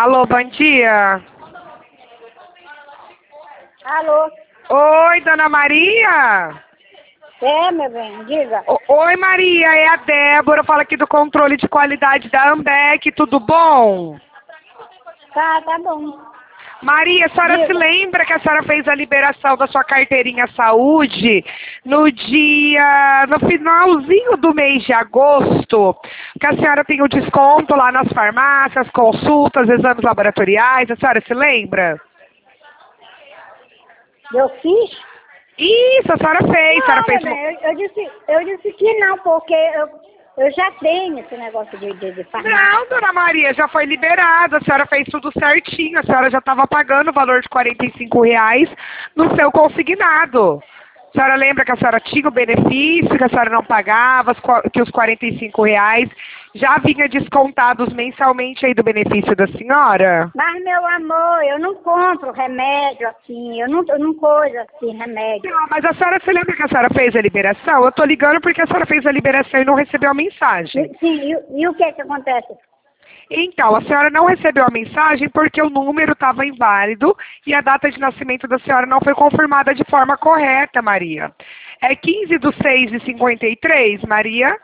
Alô, bom dia. Alô? Oi, dona Maria. É, meu bem, diga. Oi, Maria, é a Débora, fala aqui do controle de qualidade da Ambec, tudo bom? Tá bom. Maria, a senhora se Diga. lembra que a senhora fez a liberação da sua carteirinha saúde no finalzinho do mês de agosto, que a senhora tem o desconto lá nas farmácias, consultas, exames laboratoriais, a senhora se lembra? Eu fiz? Isso, a senhora fez, a senhora Não, fez... meu bem, eu disse que não, porque eu já tenho esse negócio de farmácia. Não, dona Maria, já foi liberada, a senhora fez tudo certinho, a senhora já estava pagando o valor de R$ 45 no seu consignado. A senhora lembra que a senhora tinha o benefício, que a senhora não pagava, que os R$ 45 já vinha descontados mensalmente aí do benefício da senhora? Mas, meu amor, eu não compro remédio assim, eu não coisa assim, remédio. Não, mas a senhora se lembra que a senhora fez a liberação? Eu tô ligando porque a senhora fez a liberação e não recebeu a mensagem. Sim, e o que acontece? Então, a senhora não recebeu a mensagem porque o número estava inválido e a data de nascimento da senhora não foi confirmada de forma correta, Maria. É 15/6/53, Maria?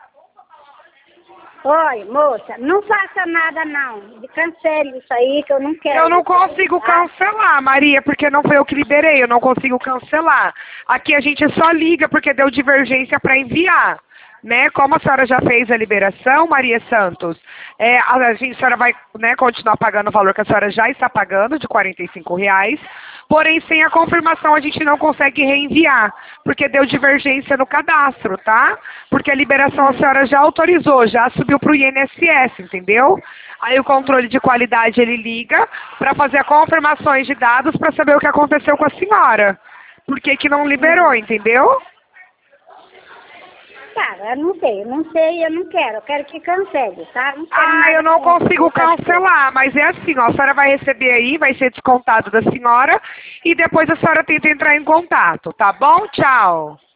Oi, moça, não faça nada não. Cancele isso aí que eu não quero. Eu não consigo cancelar, Maria, porque não foi eu que liberei, eu não consigo cancelar. Aqui a gente só liga porque deu divergência para enviar. Né? Como a senhora já fez a liberação, Maria Santos, a senhora vai, né, continuar pagando o valor que a senhora já está pagando, de R$ 45, porém sem a confirmação a gente não consegue reenviar, porque deu divergência no cadastro, tá? Porque a liberação a senhora já autorizou, já subiu para o INSS, entendeu? Aí o controle de qualidade ele liga para fazer confirmações de dados para saber o que aconteceu com a senhora. Por que que não liberou, entendeu? Cara, eu não quero. Eu quero que cancele, tá? Não quero nada Eu não com consigo cancelar, mas é assim, ó, a senhora vai receber aí, vai ser descontado da senhora e depois a senhora tenta entrar em contato, tá bom? Tchau.